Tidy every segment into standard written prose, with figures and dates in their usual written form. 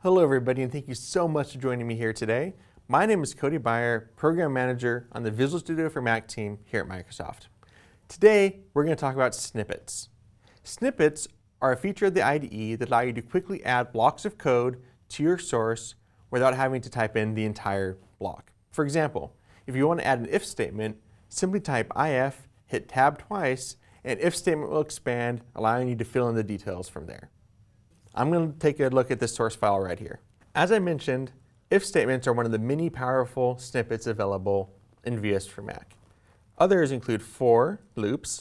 Hello everybody, and thank you so much for joining me here today. My name is Cody Beyer, Program Manager on the Visual Studio for Mac team here at Microsoft. Today, we're going to talk about snippets. Snippets are a feature of the IDE that allow you to quickly add blocks of code to your source without having to type in the entire block. For example, if you want to add an if statement, simply type if, hit tab twice, and if statement will expand, allowing you to fill in the details from there. I'm going to take a look at this source file right here. As I mentioned, if statements are one of the many powerful snippets available in VS for Mac. Others include for loops,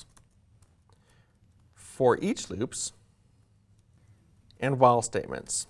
for each loops, and while statements.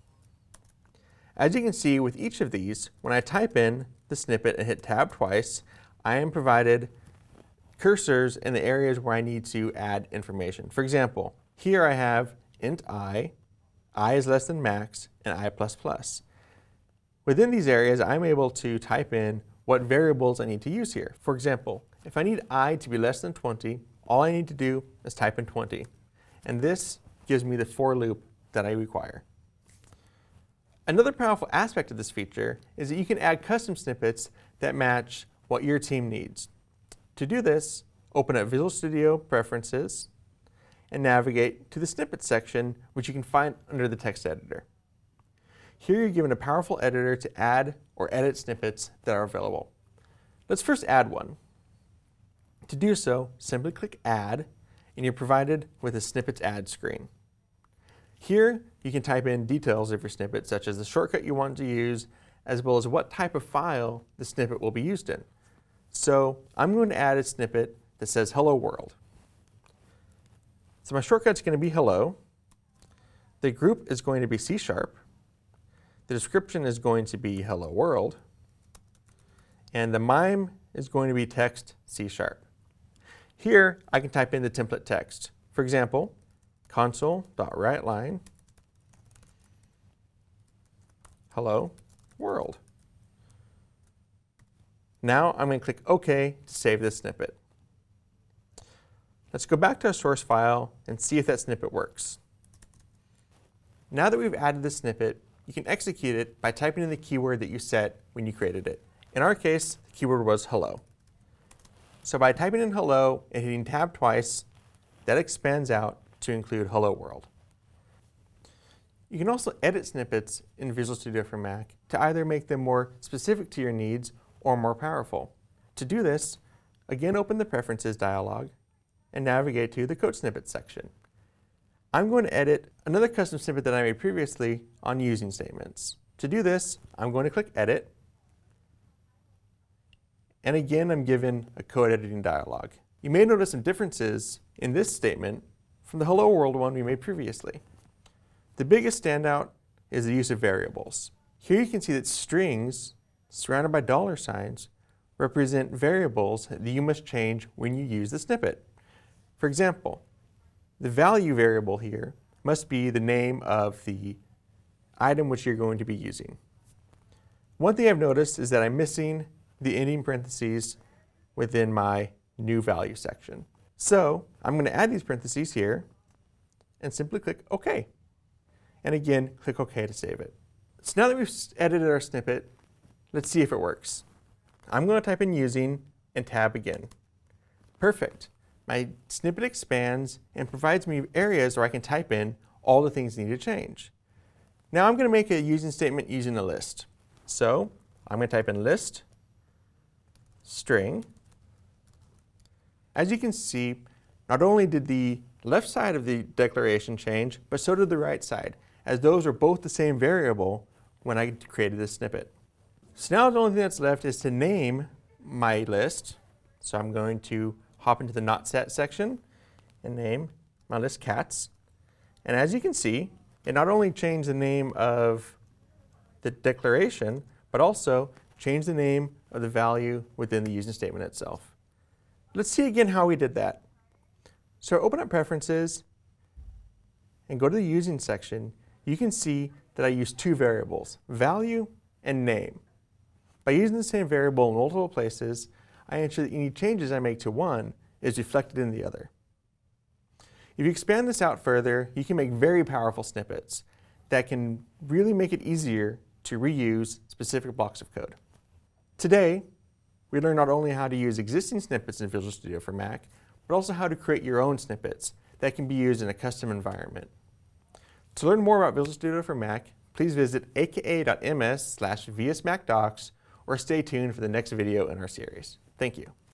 As you can see with each of these, when I type in the snippet and hit tab twice, I am provided cursors in the areas where I need to add information. For example, here I have int I is less than max, and I++. Within these areas, I'm able to type in what variables I need to use here. For example, if I need I to be less than 20, all I need to do is type in 20. And this gives me the for loop that I require. Another powerful aspect of this feature is that you can add custom snippets that match what your team needs. To do this, open up Visual Studio Preferences, and navigate to the Snippets section, which you can find under the text editor. Here you're given a powerful editor to add or edit snippets that are available. Let's first add one. To do so, simply click Add, and you're provided with a Snippets Add screen. Here you can type in details of your snippet, such as the shortcut you want to use, as well as what type of file the snippet will be used in. So I'm going to add a snippet that says Hello World. So my shortcut's going to be hello. The group is going to be C#. The description is going to be hello world. And the MIME is going to be text C#. Here, I can type in the template text. For example, console.writeLine hello world. Now I'm going to click OK to save this snippet. Let's go back to our source file and see if that snippet works. Now that we've added the snippet, you can execute it by typing in the keyword that you set when you created it. In our case, the keyword was hello. So by typing in hello and hitting tab twice, that expands out to include hello world. You can also edit snippets in Visual Studio for Mac to either make them more specific to your needs or more powerful. To do this, again open the Preferences dialog and navigate to the Code Snippets section. I'm going to edit another custom snippet that I made previously on using statements. To do this, I'm going to click Edit, and again I'm given a code editing dialog. You may notice some differences in this statement from the Hello World one we made previously. The biggest standout is the use of variables. Here you can see that strings surrounded by $signs represent variables that you must change when you use the snippet. For example, the value variable here must be the name of the item which you're going to be using. One thing I've noticed is that I'm missing the ending parentheses within my new value section. So I'm going to add these parentheses here and simply click OK. And again, click OK to save it. So now that we've edited our snippet, let's see if it works. I'm going to type in using and tab again. Perfect. My snippet expands and provides me areas where I can type in all the things I need to change. Now I'm going to make a using statement using a list. So I'm going to type in list string. As you can see, not only did the left side of the declaration change, but so did the right side, as those are both the same variable when I created this snippet. So now the only thing that's left is to name my list. So I'm going to hop into the not set section and name my list cats. And as you can see, it not only changed the name of the declaration, but also changed the name of the value within the using statement itself. Let's see again how we did that. So open up Preferences and go to the Using section. You can see that I used two variables, value and name. By using the same variable in multiple places, I ensure that any changes I make to one is reflected in the other. If you expand this out further, you can make very powerful snippets. that can really make it easier to reuse specific blocks of code. Today, we learned not only how to use existing snippets in Visual Studio for Mac, but also how to create your own snippets that can be used in a custom environment. To learn more about Visual Studio for Mac, please visit aka.ms/vsmacdocs or stay tuned for the next video in our series. Thank you.